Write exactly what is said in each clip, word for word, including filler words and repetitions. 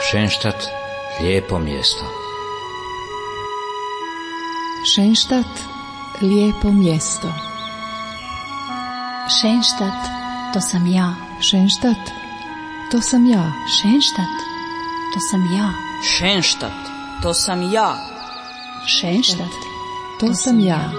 Šenštat, lijepo mjesto. Šenštat, lijepo mjesto. Šenštat, to sam ja. Šenštat, to sam ja. Šenštat, to sam ja. Šenštat, to sam ja. Šenštat, To sam ja.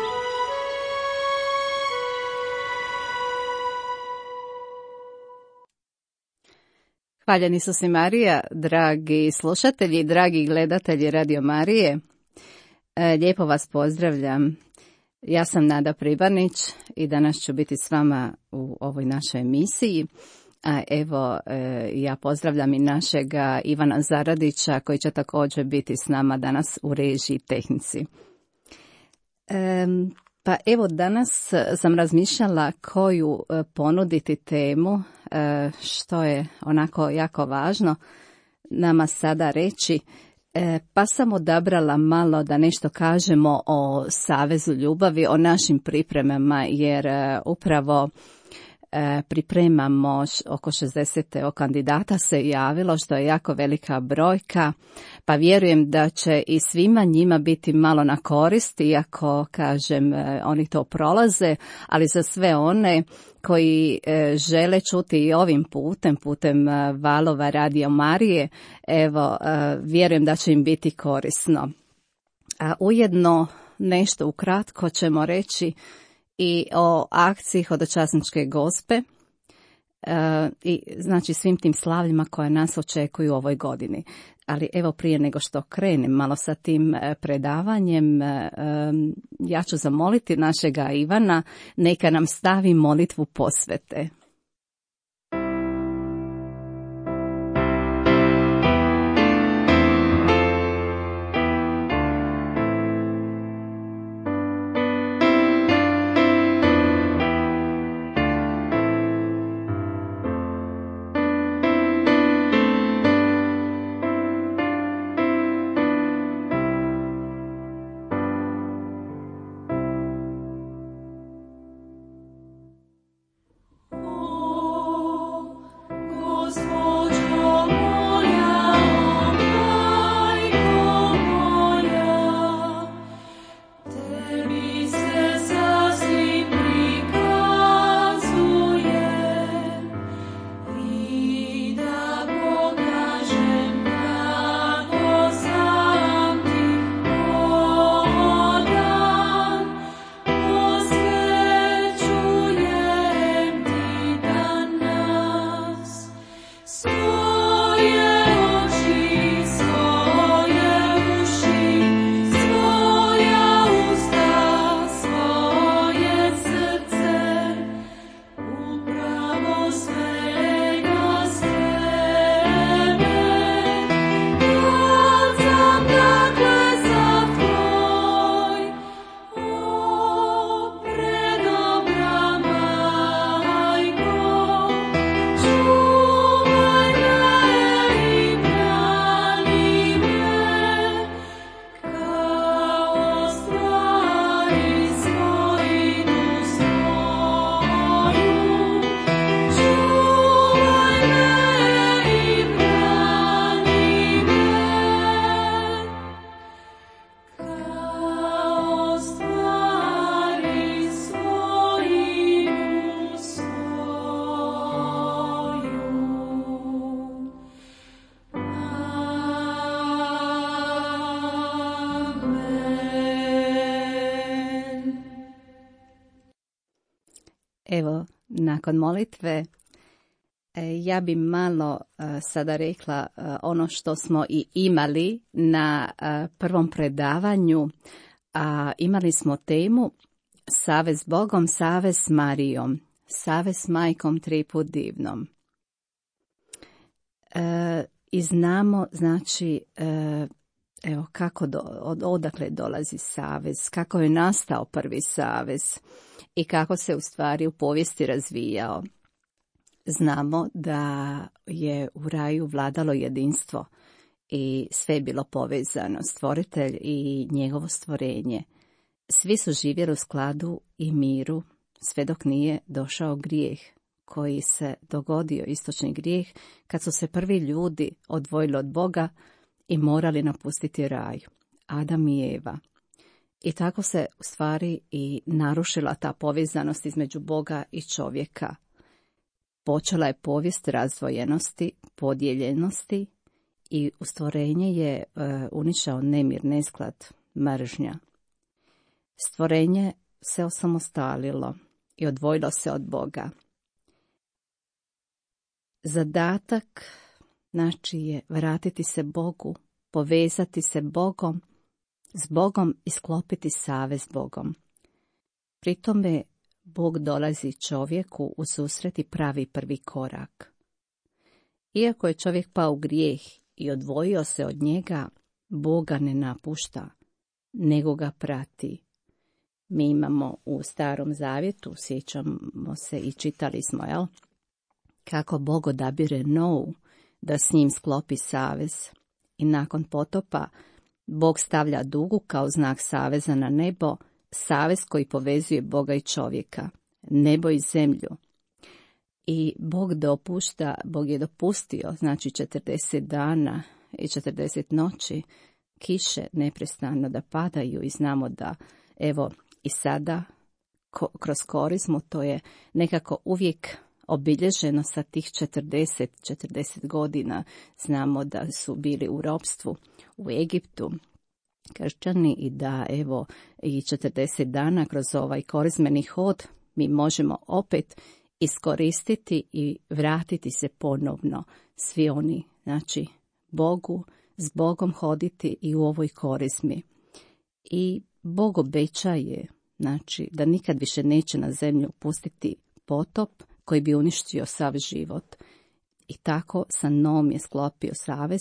Hvaljeni su si Marija, dragi slušatelji, dragi gledatelji Radio Marije. E, lijepo vas pozdravljam. Ja sam Nada Pribanić i danas ću biti s vama u ovoj našoj emisiji. A evo, e, ja pozdravljam i našega Ivana Zaradića koji će također biti s nama danas u režiji tehnici. E, pa evo, danas sam razmišljala koju ponuditi temu, e, što je onako jako važno nama sada reći. E, pa sam odabrala malo da nešto kažemo o Savezu ljubavi, o našim pripremama, jer e, upravo e, pripremamo oko šezdeset kandidata se javilo, što je jako velika brojka, pa vjerujem da će i svima njima biti malo na korist, iako, kažem, e, oni to prolaze, ali za sve one koji e, žele čuti i ovim putem, putem e, valova Radio Marije, evo, e, vjerujem da će im biti korisno. A ujedno nešto ukratko ćemo reći i o akciji Hodočasničke gospe, e, i znači svim tim slavljima koje nas očekuju u ovoj godini. Ali evo, prije nego što krenem malo sa tim predavanjem, ja ću zamoliti našega Ivana neka nam stavi molitvu posvete. Evo, nakon molitve, ja bi malo sada rekla ono što smo i imali na prvom predavanju, a imali smo temu Savez s Bogom, savez s Marijom, savez s Majkom triput divnom. I znamo, znači, evo kako do, od, odakle dolazi savez, kako je nastao prvi savez i kako se u stvari u povijesti razvijao. Znamo da je u raju vladalo jedinstvo i sve je bilo povezano, stvoritelj i njegovo stvorenje. Svi su živjeli u skladu i miru, sve dok nije došao grijeh koji se dogodio, istočni grijeh, kad su se prvi ljudi odvojili od Boga i morali napustiti raj, Adam i Eva. I tako se u stvari i narušila ta povezanost između Boga i čovjeka. Počela je povijest razdvojenosti, podijeljenosti i u stvorenje je e, unišao nemir, nesklad, mržnja. Stvorenje se osamostalilo i odvojilo se od Boga. Zadatak, znači, je vratiti se Bogu, povezati se Bogom, s Bogom i sklopiti savez s Bogom. Pri tome Bog dolazi čovjeku u susret i pravi prvi korak. Iako je čovjek pao u grijeh i odvojio se od njega, Boga ne napušta, nego ga prati. Mi imamo u Starom Zavjetu, sjećamo se i čitali smo, jel? Kako Bog odabire Novu da s njim sklopi savez. I nakon potopa Bog stavlja dugu kao znak saveza na nebo, savez koji povezuje Boga i čovjeka, nebo i zemlju. I Bog dopušta, Bog je dopustio, znači četrdeset dana i četrdeset noći, kiše neprestano da padaju i znamo da, evo, i sada ko, kroz korizmu to je nekako uvijek obilježeno sa tih četrdeset, četrdeset godina. Znamo da su bili u ropstvu u Egiptu kršćani i da, evo, i četrdeset dana kroz ovaj korizmeni hod mi možemo opet iskoristiti i vratiti se ponovno svi oni, znači, Bogu, s Bogom hoditi i u ovoj korizmi. I Bog obećaje, znači, da nikad više neće na zemlju pustiti potop koji bi uništio sav život. I tako sa Noom je sklopio savez,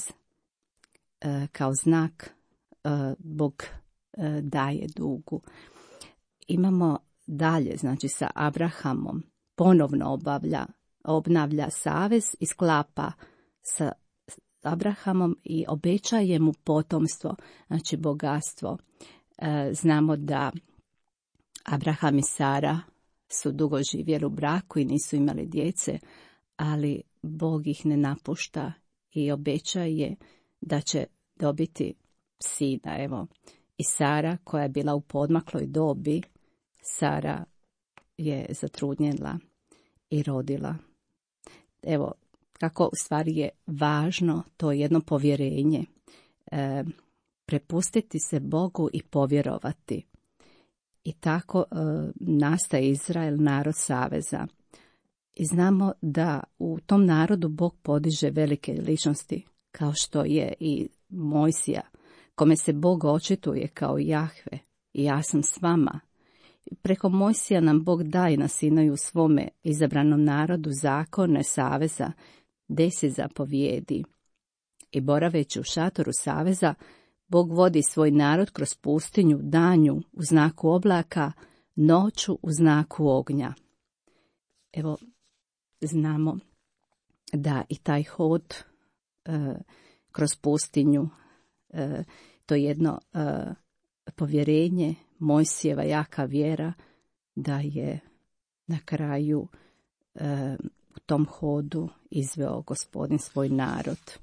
e, kao znak e, Bog e, daje dugu. Imamo dalje, znači sa Abrahamom, ponovno obavlja, obnavlja savez i sklapa sa Abrahamom i obećaje mu potomstvo, znači bogatstvo. E, znamo da Abraham i Sara su dugo živjeli u braku i nisu imali djece, ali Bog ih ne napušta i obećaje da će dobiti sina. Evo, i Sara, koja je bila u podmakloj dobi, Sara je zatrudnjela i rodila. Evo, kako u stvari je važno to jedno povjerenje, e, prepustiti se Bogu i povjerovati. I tako e, nastaje Izrael, narod saveza. I znamo da u tom narodu Bog podiže velike ličnosti, kao što je i Mojsija, kome se Bog očituje kao Jahve, i ja sam s vama. Preko Mojsija nam Bog daje na Sinaju svome izabranom narodu zakone saveza, deset zapovijedi. I boraveći u šatoru saveza, Bog vodi svoj narod kroz pustinju danju u znaku oblaka, noću u znaku ognja. Evo, znamo da i taj hod e, kroz pustinju, e, to je jedno e, povjerenje, Mojsijeva jaka vjera, da je na kraju e, u tom hodu izveo Gospodin svoj narod.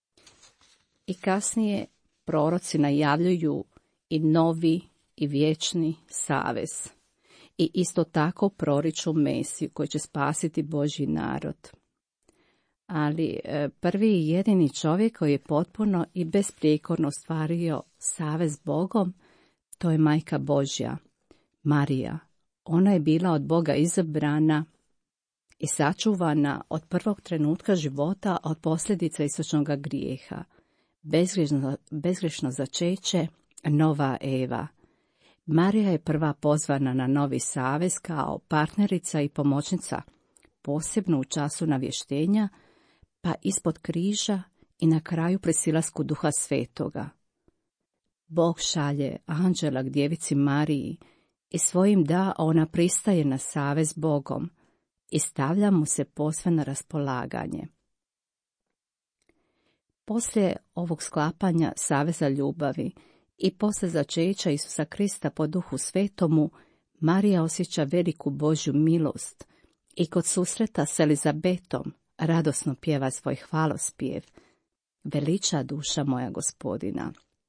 I kasnije proroci najavljuju i novi i vječni savez. I isto tako proriču Mesiju koji će spasiti Božji narod. Ali prvi i jedini čovjek koji je potpuno i besprijekorno ostvario savez s Bogom, to je Majka Božja, Marija. Ona je bila od Boga izabrana i sačuvana od prvog trenutka života od posljedica istočnog grijeha. Bezgrešno, bezgrešno začeće, nova Eva. Marija je prva pozvana na novi savez kao partnerica i pomoćnica, posebno u času navještenja, pa ispod križa i na kraju pri silasku Duha Svetoga. Bog šalje anđela k djevici Mariji i svojim da ona pristaje na savez s Bogom i stavlja mu se posve na raspolaganje. Poslije ovog sklapanja saveza ljubavi i poslije začeća Isusa Krista po Duhu Svetomu, Marija osjeća veliku Božju milost i kod susreta s Elizabetom radosno pjeva svoj hvalospjev. Veliča duša moja Gospodina.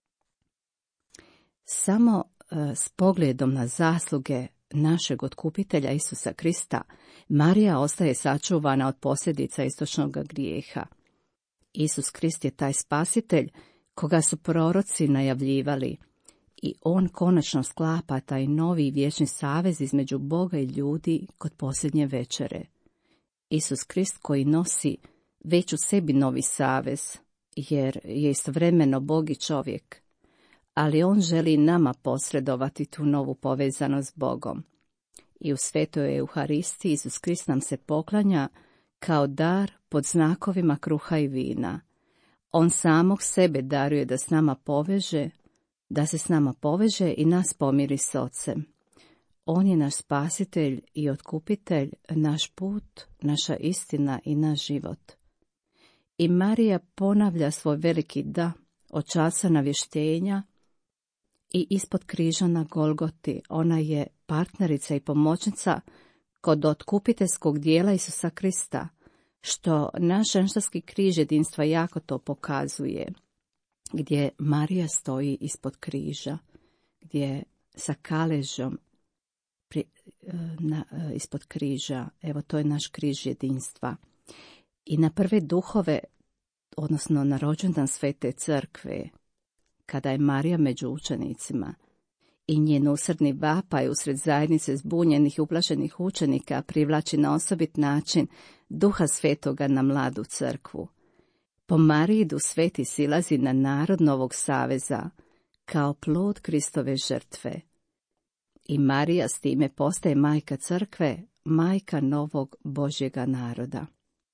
Samo uh, s pogledom na zasluge našeg otkupitelja Isusa Krista, Marija ostaje sačuvana od posljedica istočnog grijeha. Isus Krist je taj spasitelj koga su proroci najavljivali i on konačno sklapa taj novi vječni savez između Boga i ljudi kod posljednje večere. Isus Krist koji nosi već u sebi novi savez, jer je istovremeno Bog i čovjek, ali on želi nama posredovati tu novu povezanost s Bogom. I u svetoj Euharistiji Isus Krist nam se poklanja kao dar pod znakovima kruha i vina. On samog sebe daruje da s nama poveže, da se s nama poveže i nas pomiri s Ocem. On je naš spasitelj i otkupitelj, naš put, naša istina i naš život. I Marija ponavlja svoj veliki da od časa navještenja i ispod križa na Golgoti. Ona je partnerica i pomoćnica kod otkupiteljskog dijela Isusa Krista, što naš ženštarski križ jedinstva jako to pokazuje, gdje Marija stoji ispod križa, gdje sa kaležom pri, na, ispod križa, evo to je naš križ jedinstva. I na prve duhove, odnosno na rođendan Svete Crkve, kada je Marija među učenicima i njen usrdni vapaj usred zajednice zbunjenih i uplašenih učenika privlači na osobit način Duha Svetoga na mladu crkvu. Po Marijidu Sveti silazi na narod Novog saveza kao plod Kristove žrtve. I Marija s time postaje majka crkve, majka novog Božjega naroda.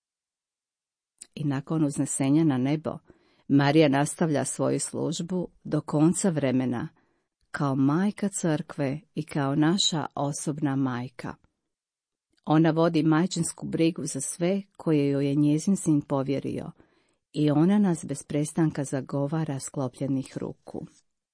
I nakon uznesenja na nebo, Marija nastavlja svoju službu do konca vremena, kao majka crkve i kao naša osobna majka. Ona vodi majčinsku brigu za sve koje joj je njezin sin povjerio i ona nas bez prestanka zagovara sklopljenih ruku.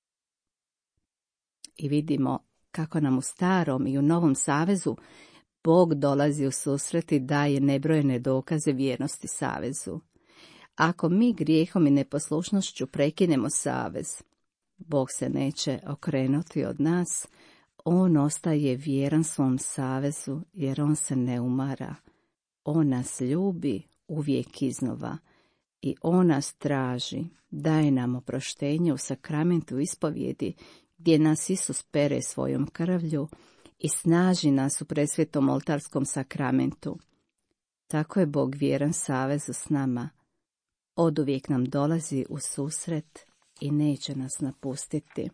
I vidimo kako nam u starom i u novom savezu Bog dolazi u susret i daje nebrojene dokaze vjernosti savezu. Ako mi grijehom i neposlušnošću prekinemo savez, Bog se neće okrenuti od nas, on ostaje vjeran svom savezu jer on se ne umara. On nas ljubi uvijek iznova i on nas traži, daje nam oproštenje u sakramentu ispovjedi gdje nas Isus pere svojom krvlju i snaži nas u presvetom oltarskom sakramentu. Tako je Bog vjeran savezu s nama. Oduvijek nam dolazi u susret i neće nas napustiti.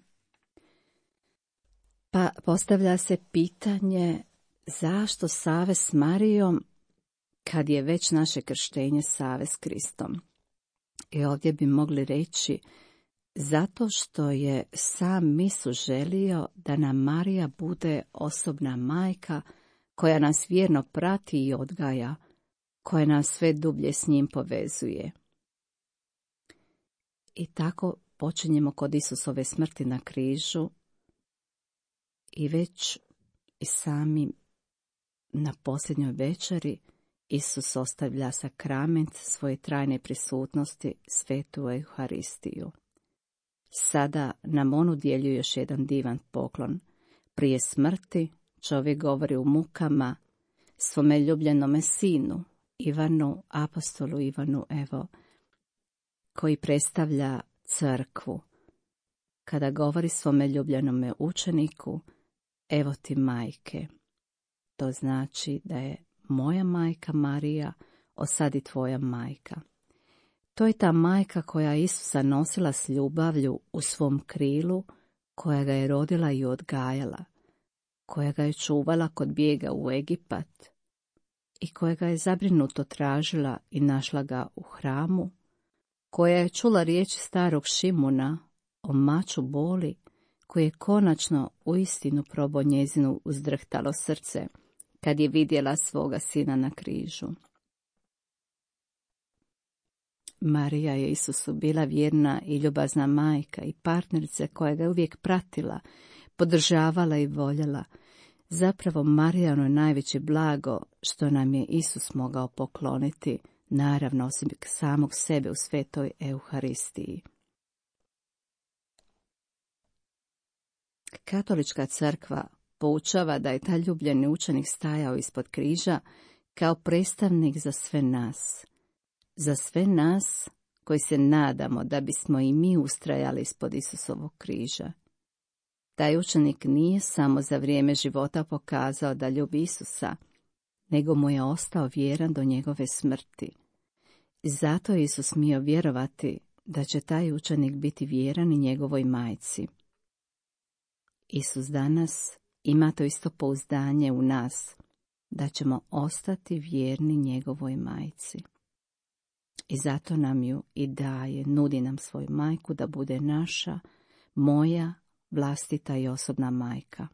Pa postavlja se pitanje zašto savez s Marijom kad je već naše krštenje savez s Kristom. I ovdje bi mogli reći zato što je sam Isus želio da nam Marija bude osobna majka koja nas vjerno prati i odgaja, koja nas sve dublje s njim povezuje. I tako počinjemo kod Isusove smrti na križu i već i sami na posljednjoj večeri Isus ostavlja sakrament svoje trajne prisutnosti, svetu Euharistiju. Sada nam on udjeljuje još jedan divan poklon. Prije smrti čovjek govori u mukama svome ljubljenome sinu, Ivanu, apostolu Ivanu, evo, koji predstavlja crkvu. Kada govori svome ljubljenome učeniku, evo ti majke. To znači da je moja majka Marija, osadi tvoja majka. To je ta majka koja je Isusa nosila s ljubavlju u svom krilu, koja ga je rodila i odgajala, koja ga je čuvala kod bijega u Egipat i koja ga je zabrinuto tražila i našla ga u hramu, koja je čula riječi starog Šimuna o maču boli, koji je konačno uistinu probao njezinu uzdrhtalo srce kad je vidjela svoga sina na križu. Marija je Isusu bila vjerna i ljubazna majka i partnerica koja ga je uvijek pratila, podržavala i voljela. Zapravo Marijano je najveće blago što nam je Isus mogao pokloniti, naravno osim samog sebe u svetoj Euharistiji. Katolička crkva poučava da je taj ljubljeni učenik stajao ispod križa kao predstavnik za sve nas. Za sve nas koji se nadamo da bismo i mi ustrajali ispod Isusovog križa. Taj učenik nije samo za vrijeme života pokazao da ljubi Isusa, nego mu je ostao vjeran do njegove smrti. Zato je Isus smio vjerovati da će taj učenik biti vjeran i njegovoj majci. Isus danas ima to isto pouzdanje u nas, da ćemo ostati vjerni njegovoj majci. I zato nam ju i daje, nudi nam svoju majku da bude naša, moja, vlastita i osobna majka.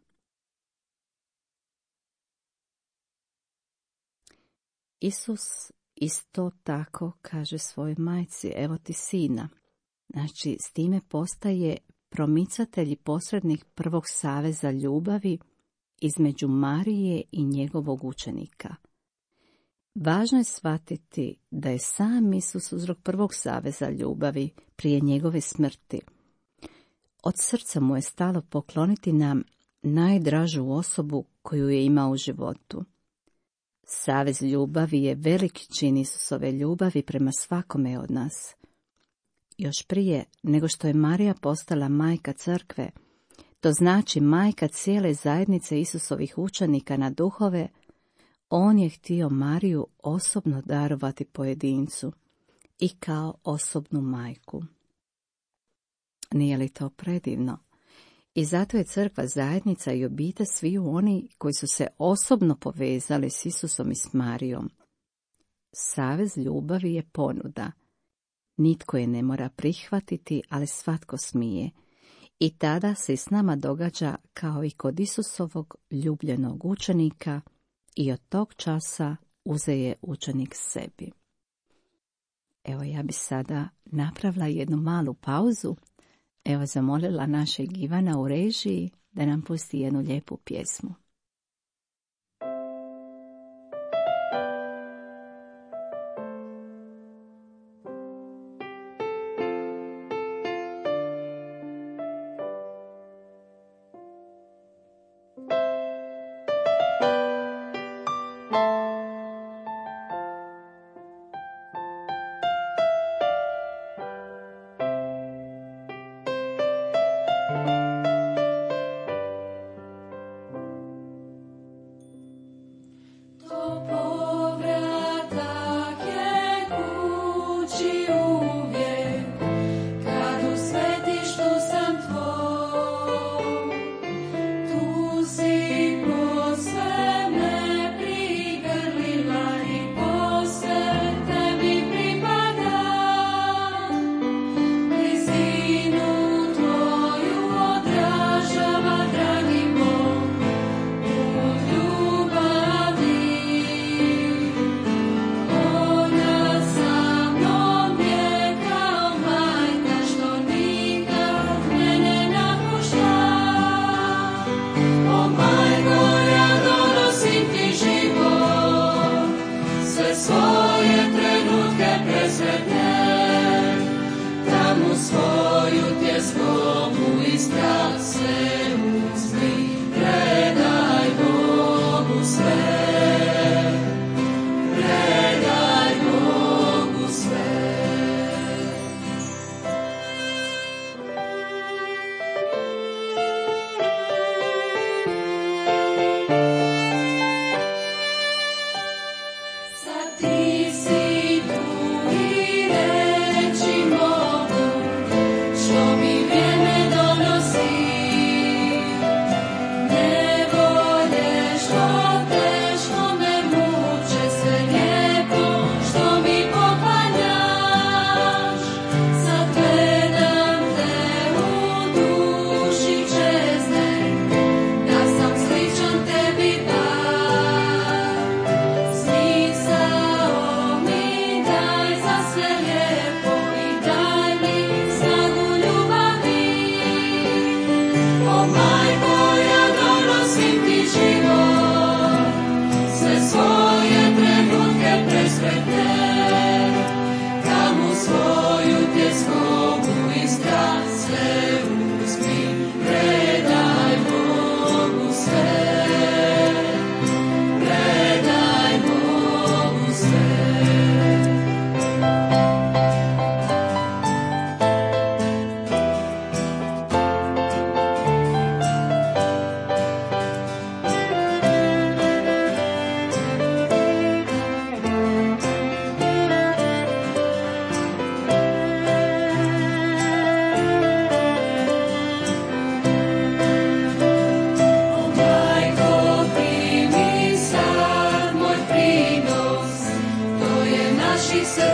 Isus isto tako kaže svojoj majci, evo ti sina. Znači, s time postaje promicatelj i posrednik prvog saveza ljubavi između Marije i njegovog učenika. Važno je shvatiti da je sam Isus uzrok prvog saveza ljubavi prije njegove smrti. Od srca mu je stalo pokloniti nam najdražu osobu koju je imao u životu. Savez ljubavi je veliki čin Isusove ljubavi prema svakome od nas. Još prije nego što je Marija postala majka crkve, to znači majka cijele zajednice Isusovih učenika na duhove, on je htio Mariju osobno darovati pojedincu i kao osobnu majku. Nije li to predivno? I zato je crkva zajednica i obitelj sviju oni koji su se osobno povezali s Isusom i s Marijom. Savez ljubavi je ponuda. Nitko je ne mora prihvatiti, ali svatko smije. I tada se s nama događa kao i kod Isusovog ljubljenog učenika i od tog časa uzeje učenik sebi. Evo, ja bi sada napravila jednu malu pauzu. Evo, zamolila našeg Ivana u režiji da nam pusti jednu lijepu pjesmu.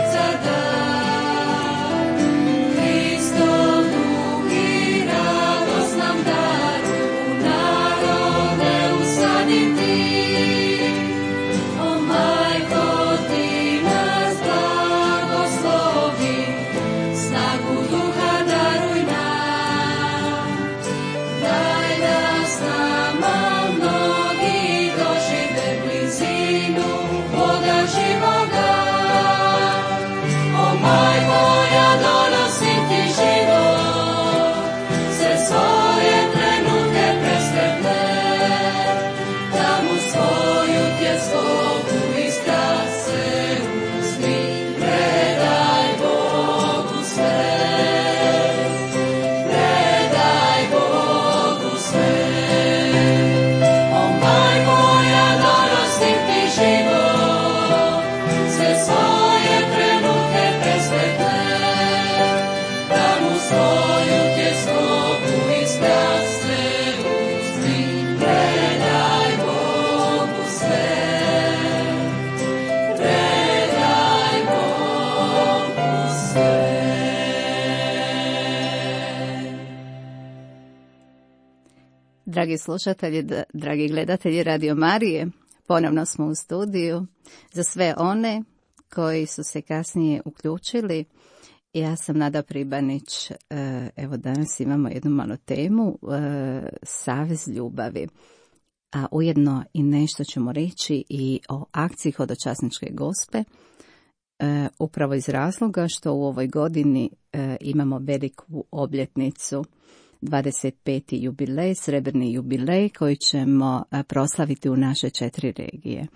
Dragi slušatelji, dragi gledatelji Radio Marije, ponovno smo u studiju. Za sve one koji su se kasnije uključili, ja sam Nada Pribanić. Evo danas imamo jednu malu temu, savez ljubavi. A ujedno i nešto ćemo reći i o akciji Hodočasničke gospe, upravo iz razloga što u ovoj godini imamo veliku obljetnicu, dvadeset peti jubilej, srebrni jubilej koji ćemo proslaviti u naše četiri regije.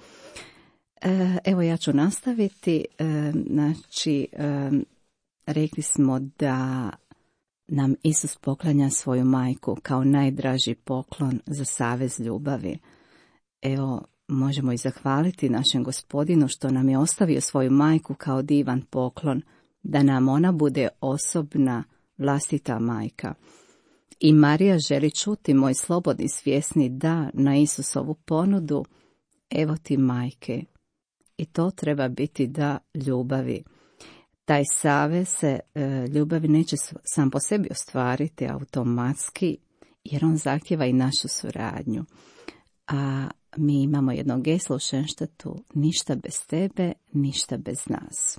Evo ja ću nastaviti. Znači, rekli smo da nam Isus poklanja svoju majku kao najdraži poklon za savez ljubavi. Evo, možemo i zahvaliti našem Gospodinu što nam je ostavio svoju majku kao divan poklon, da nam ona bude osobna, vlastita majka. I Marija želi čuti moj slobodni svjesni da na Isusovu ponudu, evo ti majke. I to treba biti da ljubavi. Taj savez se e, ljubavi neće sam po sebi ostvariti automatski, jer on zahtjeva i našu suradnju. A mi imamo jedno geslo u Šenštatu, ništa bez tebe, ništa bez nas.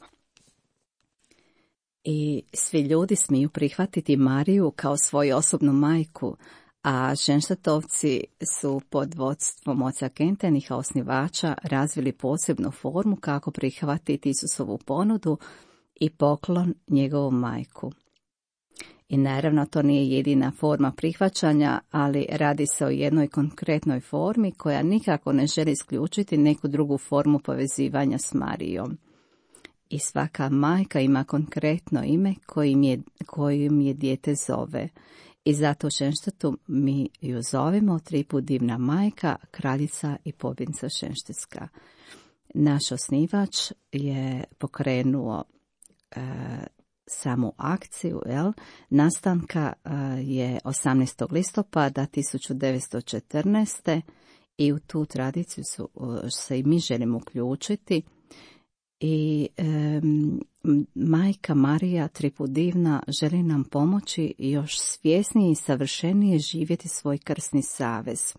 I svi ljudi smiju prihvatiti Mariju kao svoju osobnu majku, a Šenštatovci su pod vodstvom oca Kenteniha, osnivača, razvili posebnu formu kako prihvatiti Isusovu ponudu i poklon njegovu majku. I naravno to nije jedina forma prihvaćanja, ali radi se o jednoj konkretnoj formi koja nikako ne želi isključiti neku drugu formu povezivanja s Marijom. I svaka majka ima konkretno ime kojim je, kojim je dijete zove. I zato u Šenštatu mi ju zovemo triput divna majka, kraljica i pobjednica Šenštetska. Naš osnivač je pokrenuo e, samu akciju, jel? Nastanka e, je osamnaestog listopada tisuću devetsto četrnaeste. i u tu tradiciju su, se i mi želimo uključiti. I e, majka Marija triput divna želi nam pomoći još svjesnije i savršenije živjeti svoj krsni savez.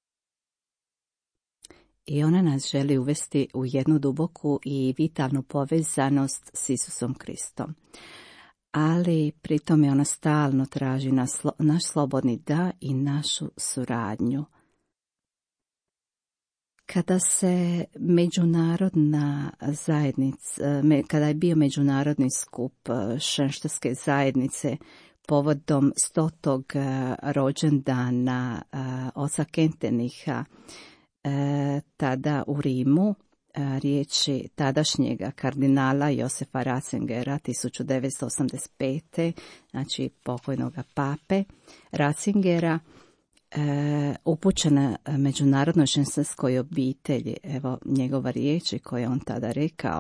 I ona nas želi uvesti u jednu duboku i vitalnu povezanost s Isusom Kristom. Ali pritom je ona stalno traži naš slobodni da i našu suradnju. Kada se međunarodna zajednica, kada je bio međunarodni skup Šenštetske zajednice povodom stotog rođendana oca Kenteniha, tada u Rimu, riječi tadašnjega kardinala Josefa Ratzingera tisuću devetsto osamdeset pete. znači pokojnog pape Ratzingera, E, upućena međunarodnoj šenštetskoj obitelji. Evo njegova riječi koje je on tada rekao.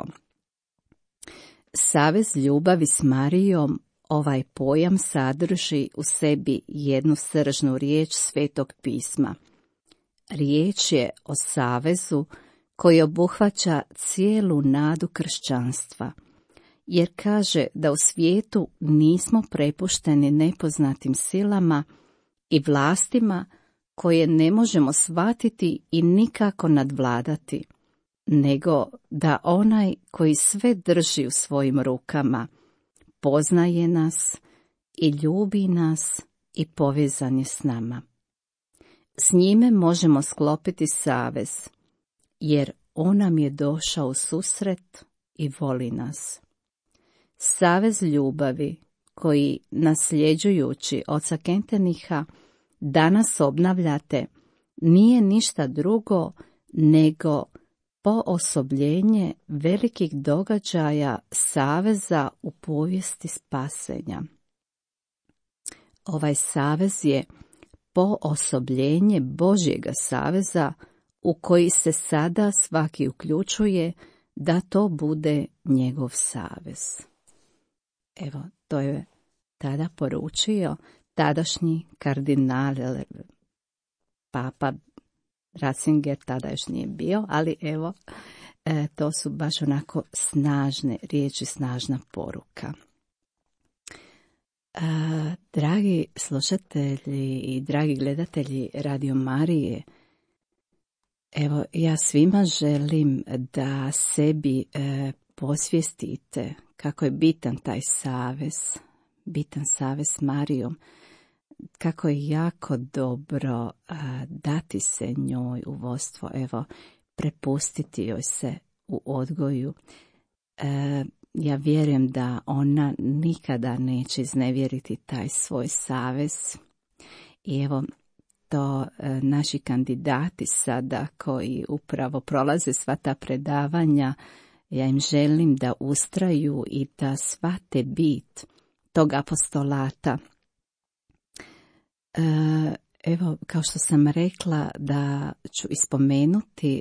Savez ljubavi s Marijom, ovaj pojam sadrži u sebi jednu sržnu riječ Svetog pisma. Riječ je o savezu koji obuhvaća cijelu nadu kršćanstva. jer kaže da u svijetu nismo prepušteni nepoznatim silama i vlastima koje ne možemo shvatiti i nikako nadvladati, nego da onaj koji sve drži u svojim rukama poznaje nas i ljubi nas i povezan je s nama. S njime možemo sklopiti savez, jer on nam je došao u susret i voli nas. Savez ljubavi koji, nasljeđujući oca Kenteniha, danas obnavljate, nije ništa drugo nego poosobljenje velikih događaja saveza u povijesti spasenja. Ovaj savez je poosobljenje Božjega saveza u koji se sada svaki uključuje da to bude njegov savez. Evo, to je tada poručio tadašnji kardinal, papa Ratzinger, tada još nije bio, ali evo, e, to su baš onako snažne riječi, snažna poruka. E, dragi slušatelji i dragi gledatelji Radio Marije, evo, ja svima želim da sebi e, posvijestite kako je bitan taj savez, bitan savez s Marijom, kako je jako dobro a, dati se njoj u vodstvo, evo, prepustiti joj se u odgoju. E, ja vjerujem da ona nikada neće iznevjeriti taj svoj savez. I evo, to e, naši kandidati sada koji upravo prolaze sva ta predavanja, ja im želim da ustraju i da shvate bit tog apostolata. Evo, kao što sam rekla, da ću ispomenuti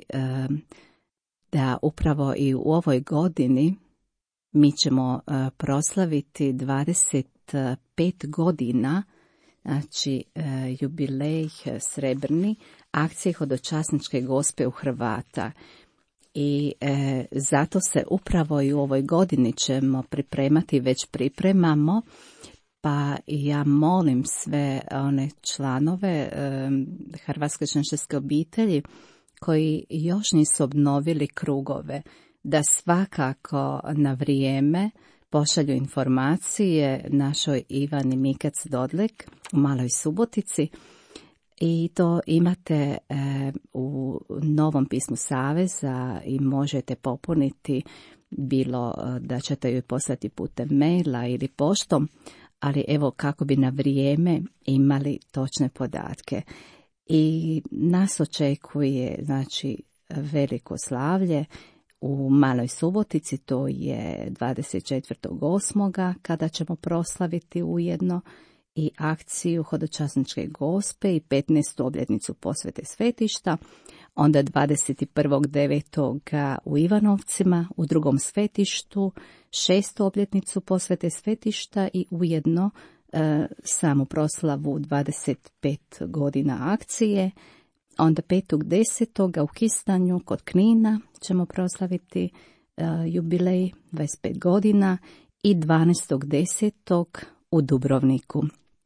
da upravo i u ovoj godini mi ćemo proslaviti dvadeset pet godina, znači jubilej srebrni akcije Hodočasničke gospe u Hrvata. I e, zato se upravo i u ovoj godini ćemo pripremati, već pripremamo, pa ja molim sve one članove e, Hrvatske članševske obitelji koji još nisu obnovili krugove, da svakako na vrijeme pošalju informacije našoj Ivani Mikac Dodlek u Maloj Subotici. I to imate e, u novom pismu Saveza i možete popuniti, bilo da ćete joj poslati putem maila ili poštom, ali evo kako bi na vrijeme imali točne podatke. I nas očekuje, znači, veliko slavlje u Maloj Subotici, to je dvadeset četvrtog osmoga kada ćemo proslaviti ujedno i akciju Hodočasničke gospe i petnaestu obljetnicu posvete svetišta, onda dvadeset prvog devetog u Ivanovcima, u drugom svetištu, šestu obljetnicu posvete svetišta i ujedno e, samu proslavu dvadeset pet godina akcije, onda petog desetog u Kistanju kod Knina ćemo proslaviti e, jubilej dvadeset pet godina i dvanaestog desetog u Dubrovniku.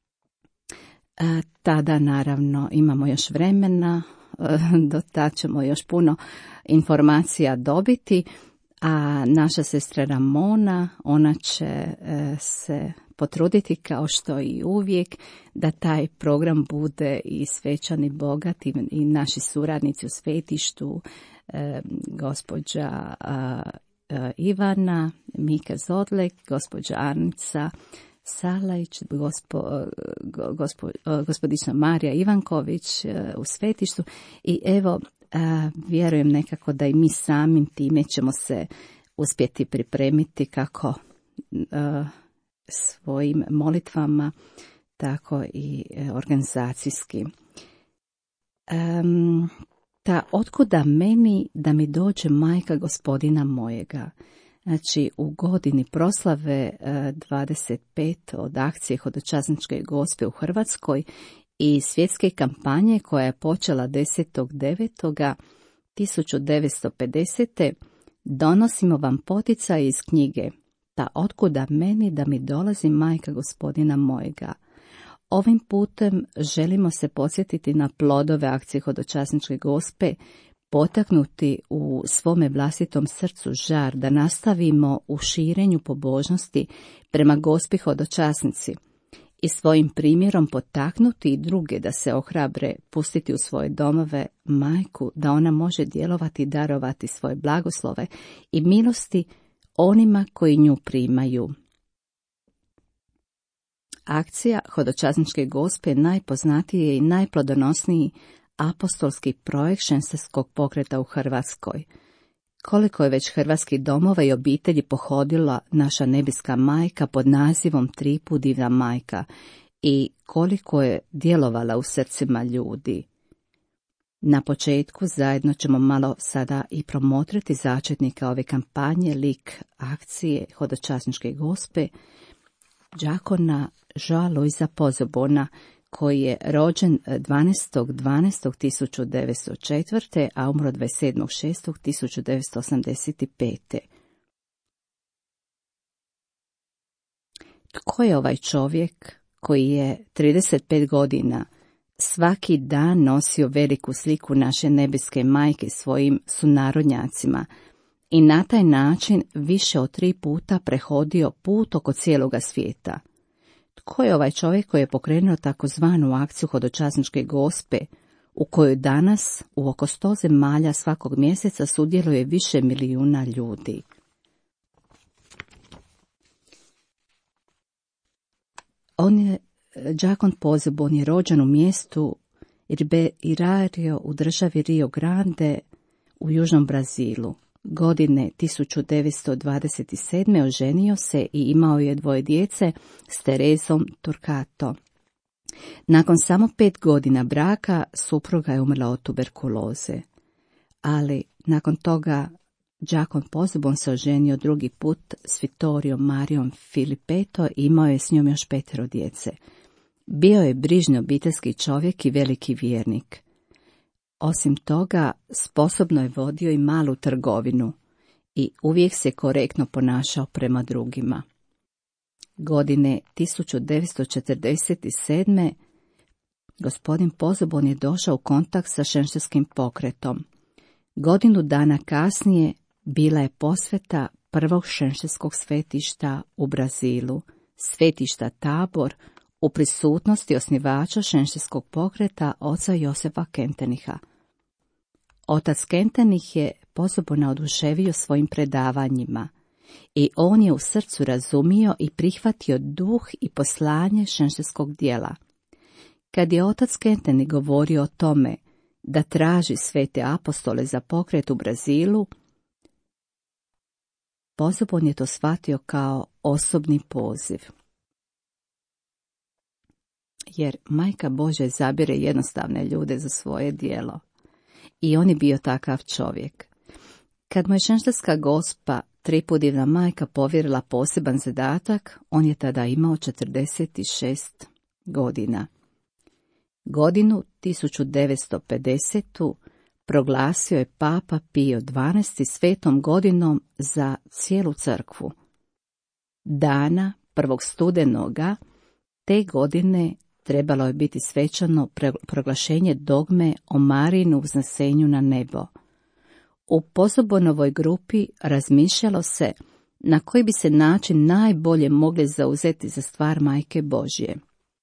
E, tada naravno imamo još vremena, e, do tada ćemo još puno informacija dobiti, a naša sestra Ramona, ona će e, se potruditi kao što i uvijek da taj program bude i svečan i bogat i, i naši suradnici u svetištu, e, gospođa a, a, Ivana Mika Zodlek, gospođa Arnica Salajić, gospo, gospo, gospodična Marija Ivanković u svetištu. I evo, vjerujem nekako da i mi samim time ćemo se uspjeti pripremiti kako svojim molitvama, tako i organizacijski. Um, ta otkuda meni da mi dođe majka gospodina mojega. Znači, u godini proslave dvadeset pet od akcije Hodočasničke gospe u Hrvatskoj i svjetske kampanje koja je počela desetog devetog tisuću devetsto pedesete. donosimo vam poticaj iz knjige ta otkuda meni da mi dolazi majka gospodina mojega. Ovim putem želimo se podsjetiti na plodove akcije Hodočasničke gospe, potaknuti u svome vlastitom srcu žar da nastavimo u širenju pobožnosti prema Gospi Hodočasnici i svojim primjerom potaknuti i druge da se ohrabre pustiti u svoje domove majku, da ona može djelovati i darovati svoje blagoslove i milosti onima koji nju primaju. Akcija Hodočasničke gospe najpoznatiji je i najplodonosniji apostolski projekt šensterskog pokreta u Hrvatskoj. Koliko je već hrvatskih domova i obitelji pohodila naša nebeska majka pod nazivom Triput divna majka i koliko je djelovala u srcima ljudi. Na početku zajedno ćemo malo sada i promotriti začetnika ove kampanje, lik akcije Hodočasničke gospe, đakona Jean Louisa Pozobona, koji je rođen dvanaestog dvanaestog tisuću devetsto četvrte. a umro dvadeset sedmog šestog tisuću devetsto osamdeset pete. Tko je ovaj čovjek koji je trideset pet godina svaki dan nosio veliku sliku naše nebeske majke svojim sunarodnjacima i na taj način više od tri puta prehodio put oko cijeloga svijeta? Tko je ovaj čovjek koji je pokrenuo takozvanu akciju Hodočasničke gospe, u kojoj danas u oko sto zemalja svakog mjeseca sudjeluje više milijuna ljudi? On je, đakon Pozobon je rođen u mjestu Ribeirario u državi Rio Grande u južnom Brazilu. Godine tisuću devetsto dvadeset sedme. oženio se i imao je dvoje djece s Terezom Torquato. Nakon samo pet godina braka supruga je umrla od tuberkuloze, ali nakon toga đakon Pozobon se oženio drugi put s Vittorijom Marijom Filipeto i imao je s njom još petero djece. Bio je brižni obiteljski čovjek i veliki vjernik. Osim toga, sposobno je vodio i malu trgovinu i uvijek se korektno ponašao prema drugima. Godine tisuću devetsto četrdeset sedme. gospodin Pozobon je došao u kontakt sa šenšterskim pokretom. Godinu dana kasnije bila je posveta prvog šenšterskog svetišta u Brazilu, svetišta Tabor, u prisutnosti osnivača šenšterskog pokreta oca Josefa Kenteniha. Otac Kentenih je Pozobona oduševio svojim predavanjima i on je u srcu razumio i prihvatio duh i poslanje šenšterskog djela. Kad je otac Kentenih govorio o tome da traži svete apostole za pokret u Brazilu, Pozobon je to shvatio kao osobni poziv. Jer Majka Božja zabire jednostavne ljude za svoje djelo. I on je bio takav čovjek. Kad mu je šenšterska gospa Triput divna majka povjerila poseban zadatak, on je tada imao četrdeset šest godina. Godinu tisuću devetsto pedesetu. proglasio je Papa Pio dvanaesti. svetom godinom za cijelu crkvu. Dana prvog studenoga te godine trebalo je biti svečano proglašenje dogme o Marijinu uznesenju na nebo. U Pozobonovoj grupi razmišljalo se na koji bi se način najbolje mogli zauzeti za stvar Majke Božje.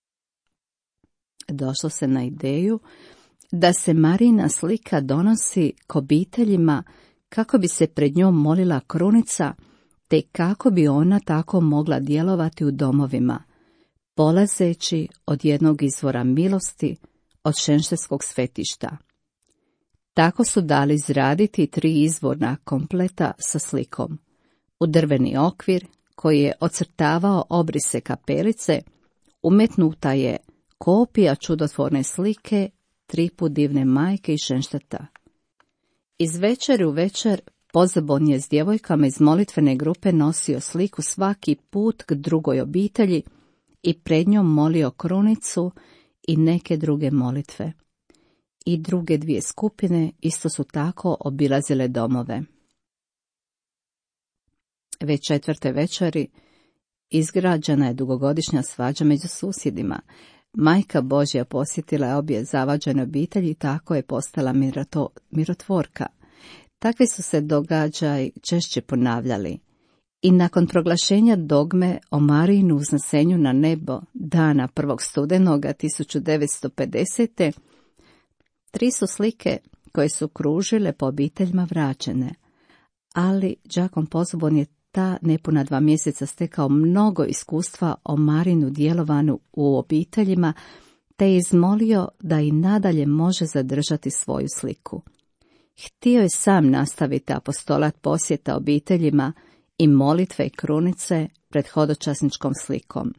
Došlo se na ideju da se Marijina slika donosi k obiteljima kako bi se pred njom molila krunica, te kako bi ona tako mogla djelovati u domovima, polazeći od jednog izvora milosti, od šenšterskog svetišta. Tako su dali izraditi tri izvorna kompleta sa slikom. U drveni okvir, koji je ocrtavao obrise kapelice, umetnuta je kopija čudotvorne slike Triput divne majke i šenšteta. Iz večeri u večer Pozobon je s djevojkama iz molitvene grupe nosio sliku svaki put k drugoj obitelji i pred njom molio krunicu i neke druge molitve. I druge dvije skupine isto su tako obilazile domove. Već četvrte večeri izgrađena je dugogodišnja svađa među susjedima. Majka Božja posjetila je obje zavađene obitelji i tako je postala mirato, mirotvorka. Takvi su se događaji češće ponavljali. I nakon proglašenja dogme o Marijinu uznesenju na nebo dana prvog studenoga tisuću devetsto pedesete. Tri su slike koje su kružile po obiteljima vraćene, ali Đakon Pozobon je ta nepuna dva mjeseca stekao mnogo iskustva o Marinu djelovanju u obiteljima, te je izmolio da i nadalje može zadržati svoju sliku. Htio je sam nastaviti apostolat posjeta obiteljima i molitve i krunice pred hodočasničkom slikom.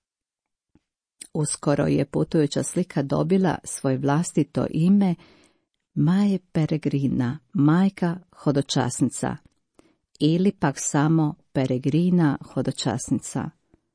Uskoro je putujuća slika dobila svoje vlastito ime Maje Peregrina, majka hodočasnica, ili pak samo Peregrina hodočasnica.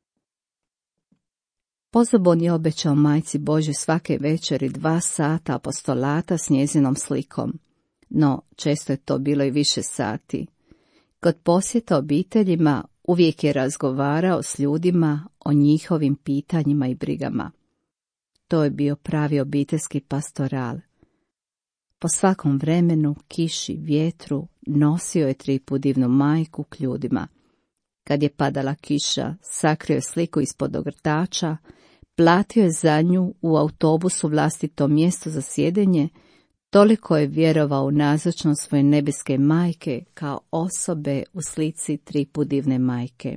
Pozobon je obećao majci Božoj svake večeri dva sata apostolata s njezinom slikom, no često je to bilo i više sati. Kod posjeta obiteljima uvijek je razgovarao s ljudima o njihovim pitanjima i brigama. To je bio pravi obiteljski pastoral. Po svakom vremenu, kiši, vjetru, nosio je triput divnu majku k ljudima. Kad je padala kiša, sakrio je sliku ispod ogrtača, platio je za nju u autobusu vlastito mjesto za sjedenje, toliko je vjerovao u nazočnost svoje nebeske majke kao osobe u slici triput divne majke.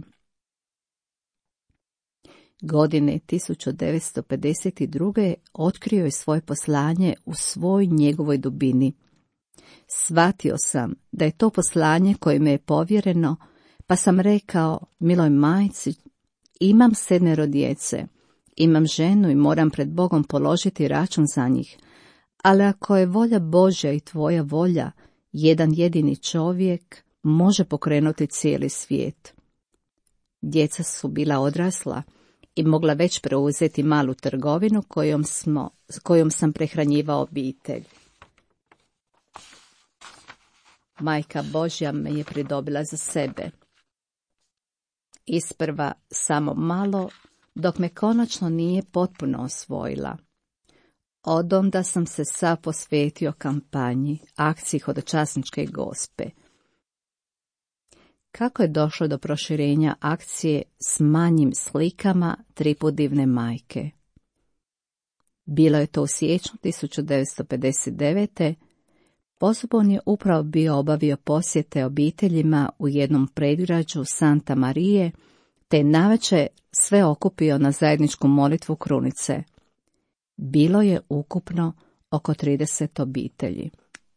Godine tisuću devetsto pedeset druge. otkrio je svoje poslanje u svoj njegovoj dubini. Shvatio sam da je to poslanje koje me je povjereno, pa sam rekao, miloj majci, imam sedmero djece, imam ženu i moram pred Bogom položiti račun za njih, ali ako je volja Božja i tvoja volja, jedan jedini čovjek može pokrenuti cijeli svijet. Djeca su bila odrasla i mogla već preuzeti malu trgovinu kojom, smo, kojom sam prehranjivao obitelj. Majka Božja me je pridobila za sebe. Isprva samo malo, dok me konačno nije potpuno osvojila. Odonda sam se sav posvetio kampanji, akciji hodočasničke gospe. Kako je došlo do proširenja akcije s manjim slikama triput divne majke? Bilo je to u siječnju tisuću devetsto pedeset devete. Pozobon je upravo bio obavio posjete obiteljima u jednom predgrađu Santa Marije, te navečer sve okupio na zajedničku molitvu krunice. Bilo je ukupno oko trideset obitelji.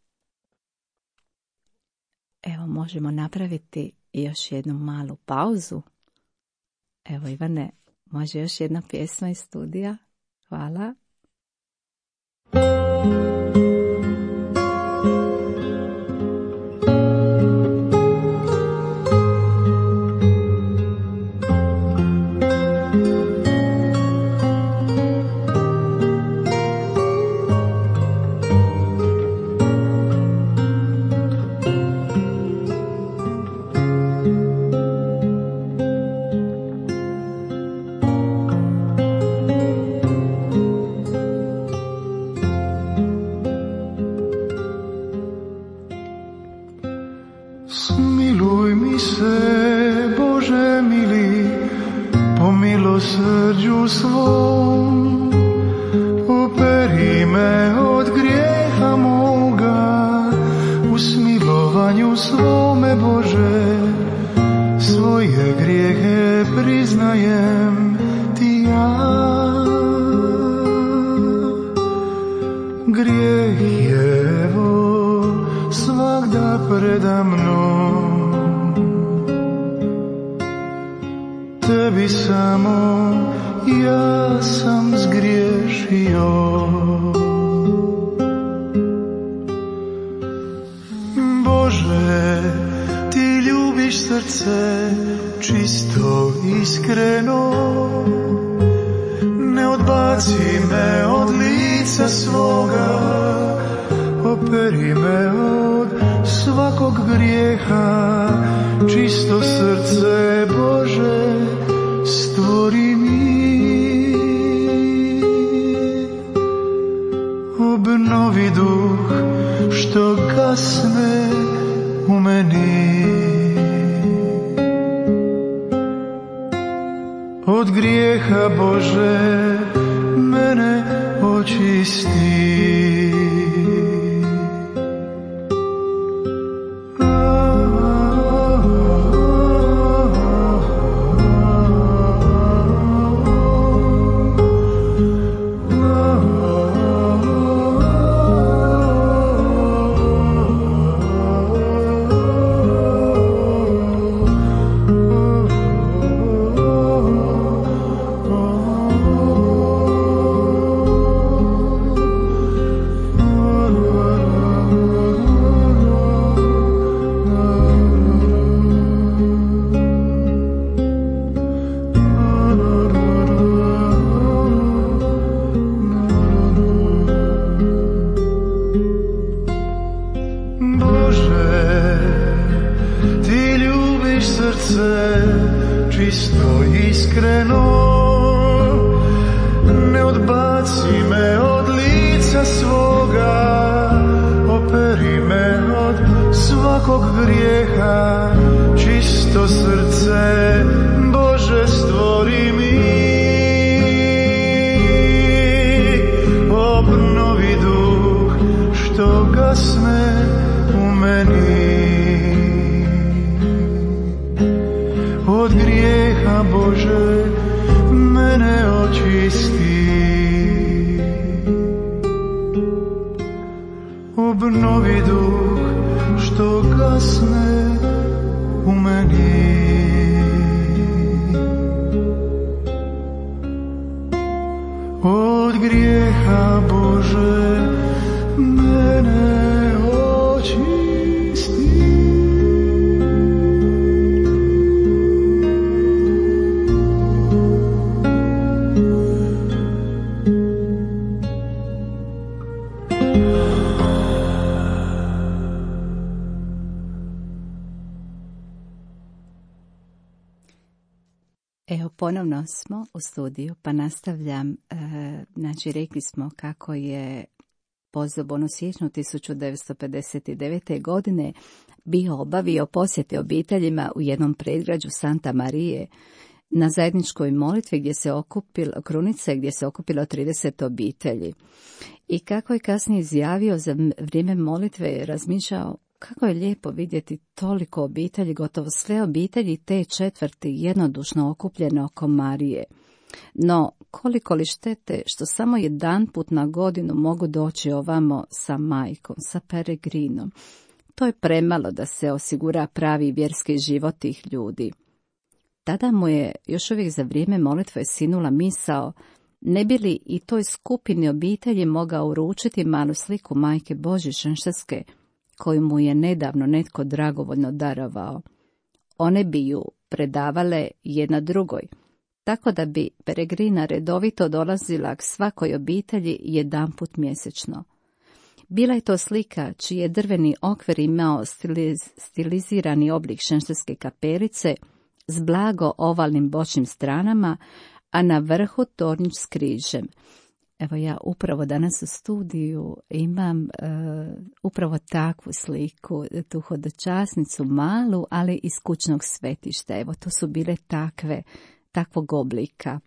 Evo, možemo napraviti još jednu malu pauzu. Evo, Ivane, može još jedna pjesma iz studija? Hvala. Tebi samo ja sam zgriješio. Bože, ti ljubiš srce čisto, iskreno, ne odbaci me od lica svoga, operi me od sva svakog grijeha, čisto srce Bože stvori mi. Obnovi duh što gasne u meni. Od grijeha Bože mene očisti. Čisto iskreno, ne odbaci me od lica svoga, operi me od svakog grijeha, čisto srce Bože stvori mi. Obnovi duh što gasne u meni. Od grijeha Bože mene očisti. Obnovi duh što gasne u meni. Od grijeha Bože mene očisti. Evo, ponovno smo u studiju, pa nastavljam. E, znači, rekli smo kako je Pozobon u siječnju tisuću devetsto pedeset devete. godine bio obavio posjete obiteljima u jednom predgrađu Santa Marije na zajedničkoj molitvi gdje se okupilo, krunice gdje se okupilo trideset obitelji. I kako je kasnije izjavio za vrijeme molitve, razmišljao kako je lijepo vidjeti toliko obitelji, gotovo sve obitelji te četvrti jednodušno okupljene oko Marije. No, koliko li štete što samo jedan put na godinu mogu doći ovamo sa majkom, sa peregrinom. To je premalo da se osigura pravi vjerski život tih ljudi. Tada mu je još uvijek za vrijeme molitve sinula misao, ne bi li i toj skupini obitelji mogao uručiti malu sliku Majke Božje Šenštatske, koju mu je nedavno netko dragovoljno darovao. One bi ju predavale jedna drugoj, tako da bi peregrina redovito dolazila k svakoj obitelji jedanput mjesečno. Bila je to slika čiji je drveni okvir imao stiliz, stilizirani oblik Šenštatske kapelice s blago ovalnim bočnim stranama, a na vrhu tornjić s križem. Evo, ja upravo danas u studiju imam uh, upravo takvu sliku, tu hodočasnicu malu, ali iz kućnog svetišta. Evo, to su bile takve, takvog oblika.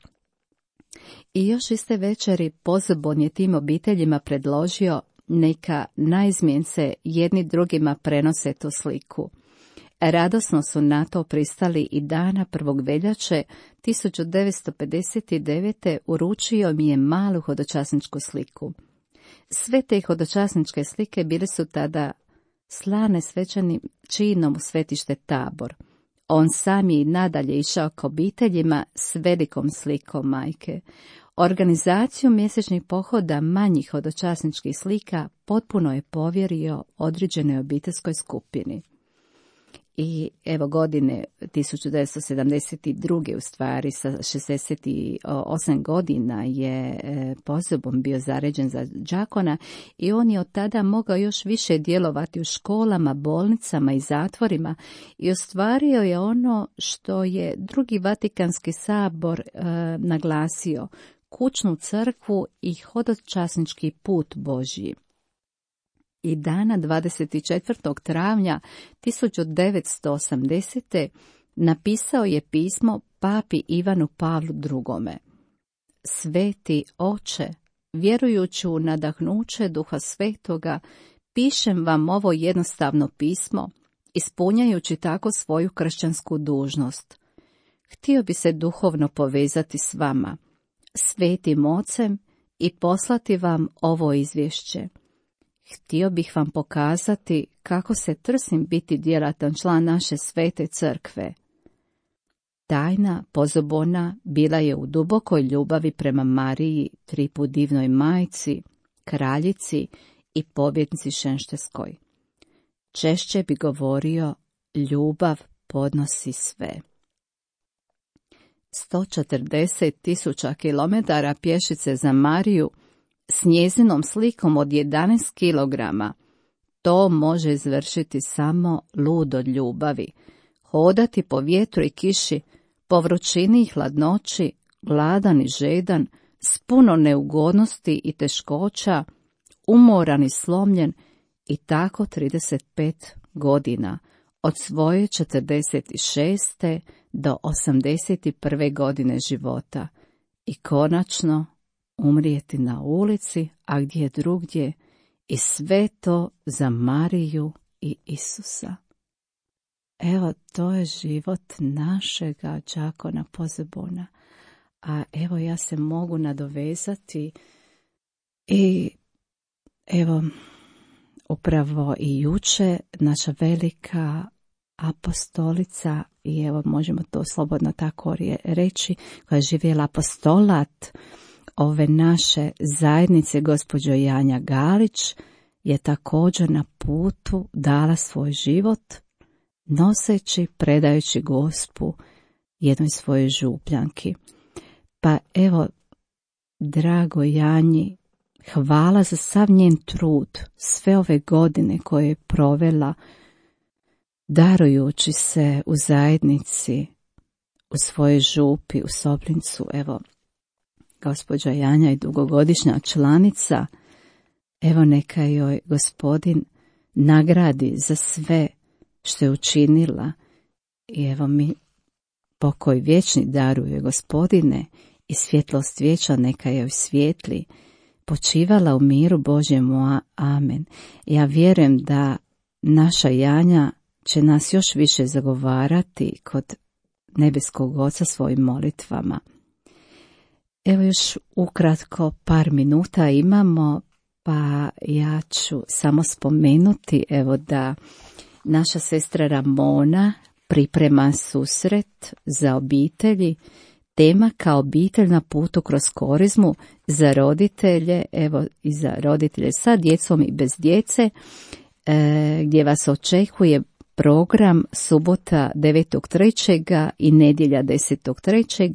I još iste večeri Pozobon je tim obiteljima predložio neka naizmjence jedni drugima prenose tu sliku. Radosno su na to pristali i dana prvog veljače tisuću devetsto pedeset devete. uručio mi je malu hodočasničku sliku. Sve te hodočasničke slike bile su tada slane svečanim činom u svetište Tabor. On sam je i nadalje išao k obiteljima s velikom slikom majke. Organizaciju mjesečnih pohoda manjih hodočasničkih slika potpuno je povjerio određenoj obiteljskoj skupini. I evo godine tisuću devetsto sedamdeset druge u stvari sa šezdeset osam godina je pozobom bio zaređen za đakona i on je od tada mogao još više djelovati u školama, bolnicama i zatvorima i ostvario je ono što je drugi Vatikanski sabor e, naglasio, kućnu crkvu i hodočasnički put Božji. I dana dvadeset četvrtog travnja tisuću devetsto osamdesete. napisao je pismo papi Ivanu Pavlu drugome. Sveti oče, vjerujući u nadahnuće Duha Svetoga, pišem vam ovo jednostavno pismo, ispunjajući tako svoju kršćansku dužnost. Htio bi se duhovno povezati s vama, svetim ocem, i poslati vam ovo izvješće. Htio bih vam pokazati kako se trsim biti djelatan član naše svete crkve. Tajna pozobona bila je u dubokoj ljubavi prema Mariji, triput divnoj majci, kraljici i pobjednici Šenšteskoj. Češće bi govorio, ljubav podnosi sve. sto četrdeset tisuća kilometara pješice za Mariju s njezinom slikom od jedanaest kilograma. To može izvršiti samo lud od ljubavi. Hodati po vjetru i kiši, po vrućini i hladnoći, gladan i žedan, s puno neugodnosti i teškoća, umoran i slomljen, i tako trideset pet godina, od svoje četrdeset šeste do osamdeset prve godine života, i konačno umrijeti na ulici, a gdje drugdje, i sve to za Mariju i Isusa. Evo, to je život našega đakona Pozobona. A evo, ja se mogu nadovezati i evo, upravo i juče naša velika apostolica, i evo možemo to slobodno tako reći, koja je živjela apostolat ove naše zajednice, gospođo Janja Galić, je također na putu dala svoj život, noseći, predajući Gospu jednoj svojoj župljanki. Pa evo, drago Janji, hvala za sav njen trud, sve ove godine koje je provela darujući se u zajednici, u svojoj župi, u Soblincu. Evo, gospođa Janja je dugogodišnja članica, evo neka joj Gospodin nagradi za sve što je učinila, i evo mi pokoj vječni daruje, Gospodine, i svjetlost vječna neka joj svijetli, počivala u miru Božjemu, amen. Ja vjerujem da naša Janja će nas još više zagovarati kod nebeskog Oca svojim molitvama. Evo još ukratko par minuta imamo, pa ja ću samo spomenuti evo da naša sestra Ramona priprema susret za obitelji, tema kao obitelj na putu kroz korizmu za roditelje, evo i za roditelje sa djecom i bez djece, e, gdje vas očekuje program subota devetog trećeg i nedjelja desetog trećeg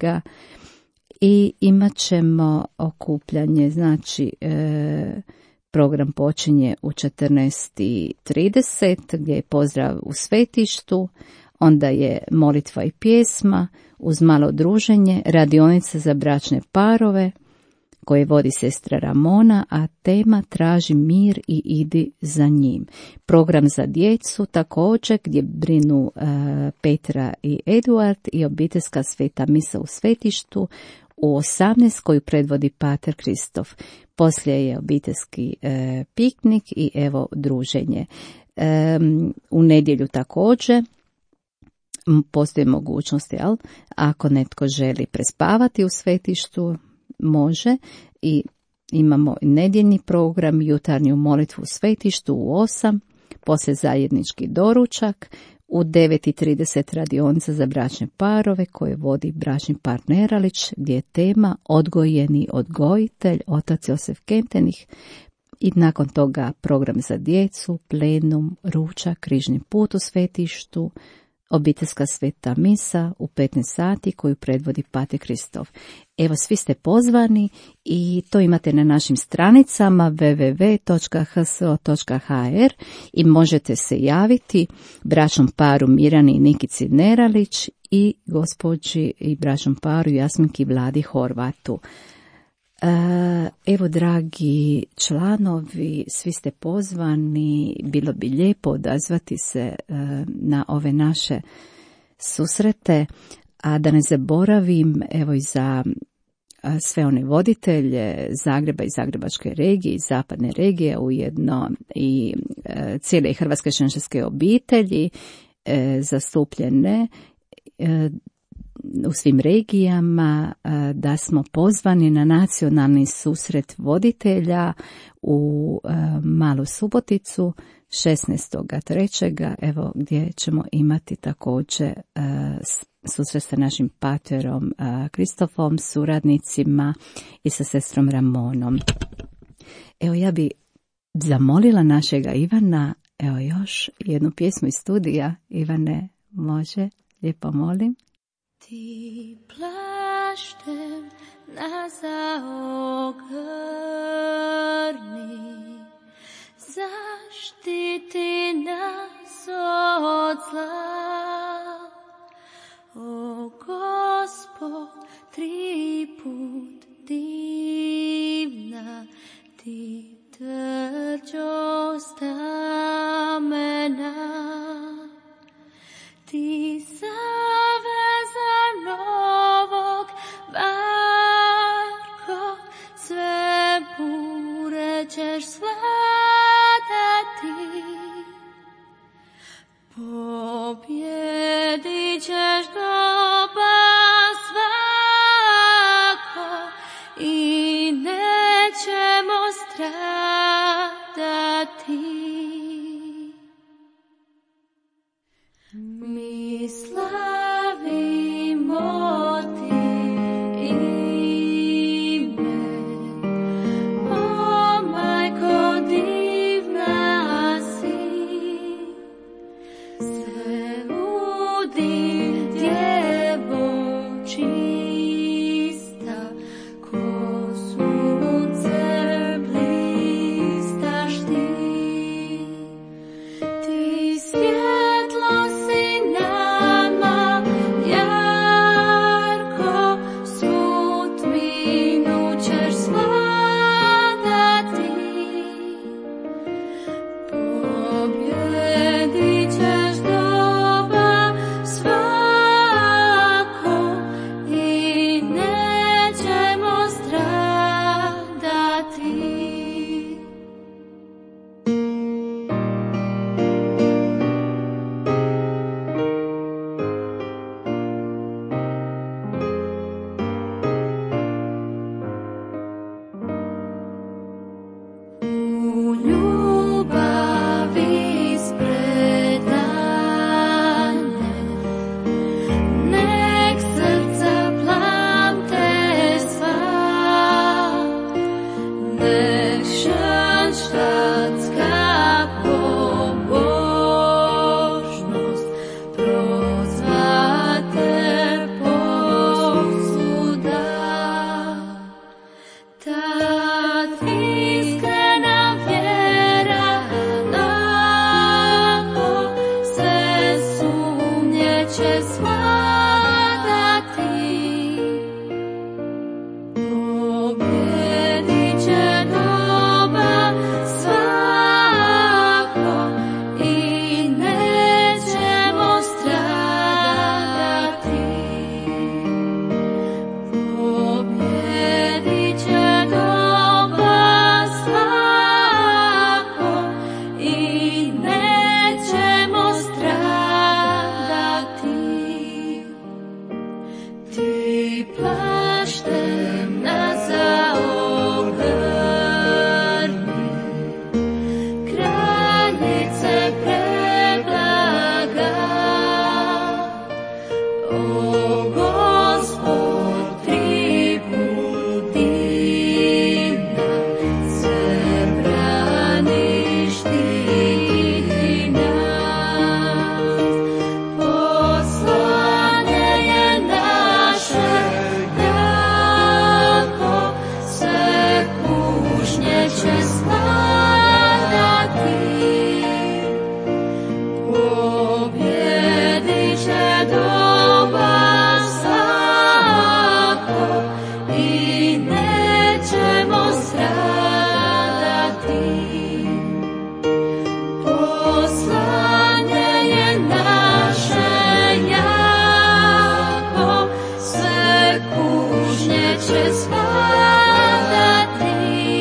i imat ćemo okupljanje, znači e, program počinje u četrnaest i trideset gdje je pozdrav u svetištu, onda je molitva i pjesma uz malo druženje, radionica za bračne parove koje vodi sestra Ramona, a tema traži mir i idi za njim. Program za djecu također gdje brinu uh, Petra i Eduard i obiteljska sveta misa u svetištu u osamnaest koju predvodi pater Kristof. Poslije je obiteljski uh, piknik i evo druženje. Um, u nedjelju također postoji mogućnost, jel? Ako netko želi prespavati u svetištu, može, i imamo nedjeljni program, jutarnju molitvu u svetištu u osam, poslije zajednički doručak, u devet i trideset radionica za bračne parove koje vodi bračni par Neralić, gdje je tema odgojeni odgojitelj, otac Josef Kentenih. i nakon toga program za djecu, plenum, ručak, križni put u svetištu, obiteljska sveta misa u petnaest sati koju predvodi Pater Kristof. Evo, svi ste pozvani i to imate na našim stranicama w w w točka h s o točka h r i možete se javiti bračnom paru Mirani i Nikici Neralić i gospođi i bračnom paru Jasminki Vladi Horvatu. Evo, dragi članovi, svi ste pozvani, bilo bi lijepo odazvati se na ove naše susrete, a da ne zaboravim, evo i za sve one voditelje Zagreba i Zagrebačke regije i zapadne regije, ujedno i cijele hrvatske šenštatske obitelji zastupljene u svim regijama, da smo pozvani na nacionalni susret voditelja u Malu Suboticu šesnaestog trećega evo gdje ćemo imati također susret sa našim paterom Kristofom, suradnicima i sa sestrom Ramonom. Evo, ja bi zamolila našega Ivana, evo još jednu pjesmu iz studija. Ivane, može? Lijepo molim. Ti plaštem nas zaogrni, zaštiti nas od zla. O Gospod, tri put divna, ti tvrđost amena, ti zavezan ovog barko, sve bure ćeš svladati, pobjedit ćeš doba svako i nećemo stradati. Mi slavimo ti ime, o Majko divna si, se udi djevo čista, ko sunce blistaš ti, ti svjetlo si nama jarko, svu tminu ćeš svladati, pobjedit ćeš doba svako i nećemo stradati. U ljubavi spredane, nek srca plamte sva, nek šenštatska pobožnost prozva te posvuda. Tad iskrena vjera lako sve sumnje će svladati, pobjedit će doba svako i nećemo stradati. Pobjedit će doba svako i nećemo stradati. Ti plaštem nas zaogrni, kraljice preblaga, o Gospod, tri put divna, sve će svladati,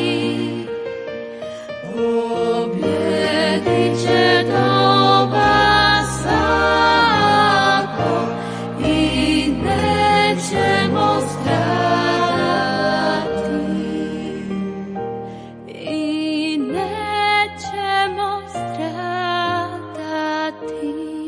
pobjedit će doba svako i nećemo stradati, i nećemo stradati.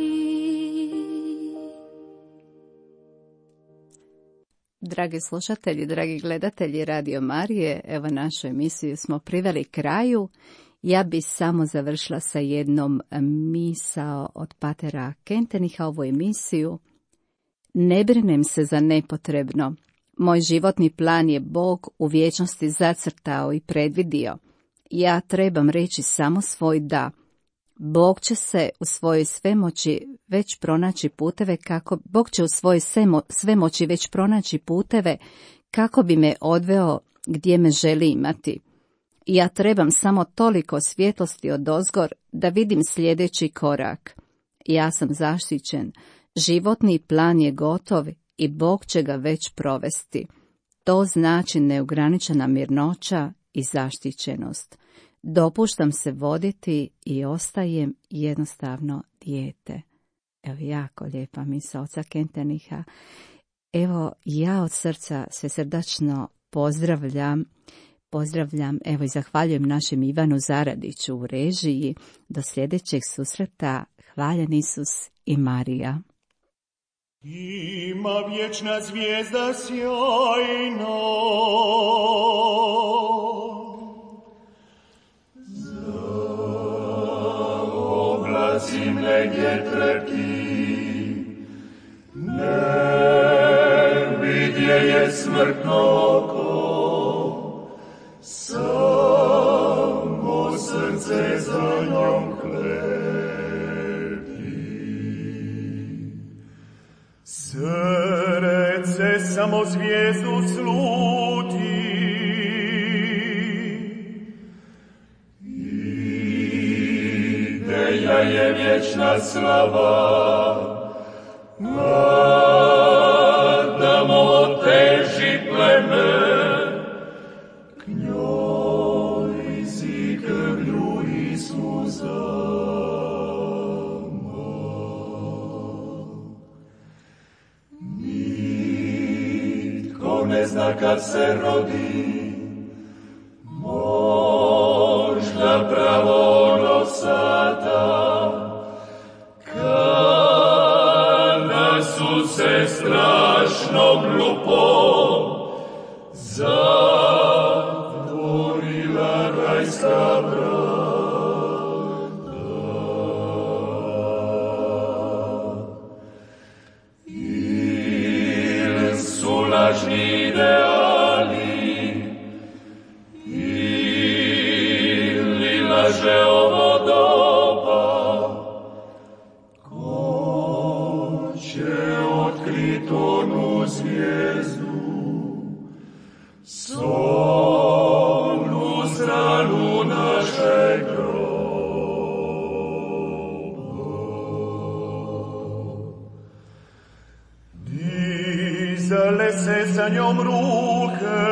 Dragi slušatelji, dragi gledatelji Radio Marije, evo našu emisiju smo priveli kraju. Ja bi samo završila sa jednom misao od patera Kenteniha ovu emisiju. Ne brinem se za nepotrebno. Moj životni plan je Bog u vječnosti zacrtao i predvidio. Ja trebam reći samo svoj da. Bog će se u svojoj svemoći već pronaći puteve kako Bog će u svojoj svemoći već pronaći puteve kako bi me odveo gdje me želi imati. Ja trebam samo toliko svjetlosti odozgor da vidim sljedeći korak. Ja sam zaštićen, životni plan je gotov i Bog će ga već provesti. To znači neograničena mirnoća i zaštićenost. Dopuštam se voditi i ostajem jednostavno dijete. Evo jako lijepa misao oca Kenteniha. Evo ja od srca se srdačno pozdravljam, pozdravljam, evo i zahvaljujem našem Ivanu Zaradiću u režiji. Do sljedećeg susreta, hvaljen Isus i Marija. Ima vječna zvijezda sjajna, zimne vjetreki, ne vidje je smrtno oko, samo srce za njom kleti. Srce samo zvijezdu sluti, ideja je vječna slava, nadamo teži pleme, k njoj si krvlju i suzama. Nitko ne zna kad se rodi, možda pravo ono sada, kada su se strašnom lupom zatvorila rajska vrata. Ili su lažni ideali, ili laže ovo doba, ko će otkrit onu zvijezdu, solnu zranu našeg groba. Dizale se za njom ruke,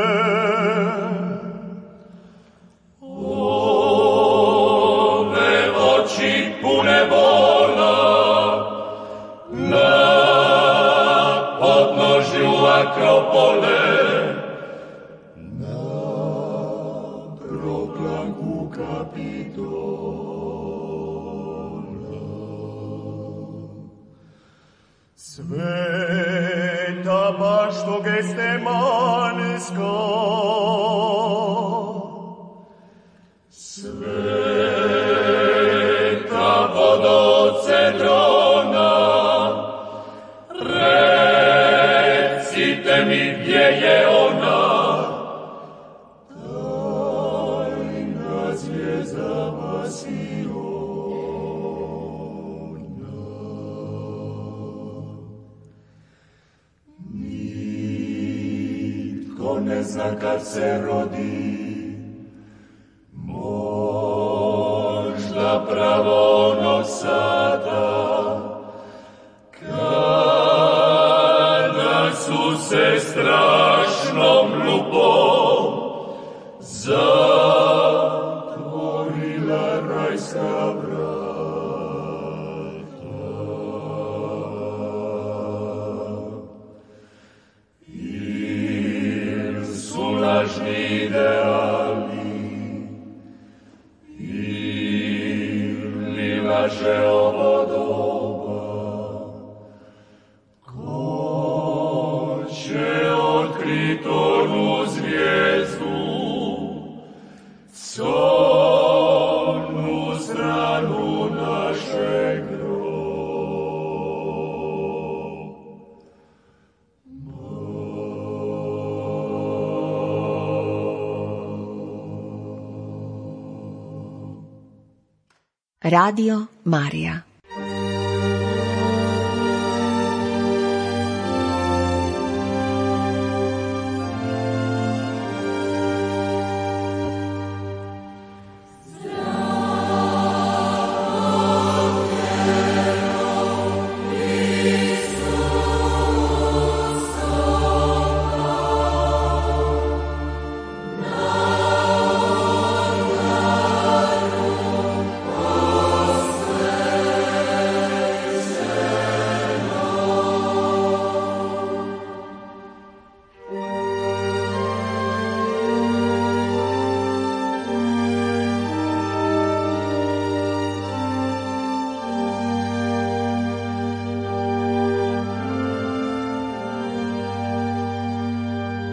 ove oči pune bola, na podnožju Akropole, na proplanku Kapitola. Sveta bašto Gestemanska, sveta vodo Cedrona, recite mi gdje je ona, tajna zvijezda Vasiona. Nitko ne zna kad se rodi, možda pravo ono sada, kada su se strašnom lupom zatvorila rajska vrata. Il su lažni ideali, ili laže ovo doba, ko će otkrit onu zvijezdu, crnu stranu našeg groba. Radio Marija.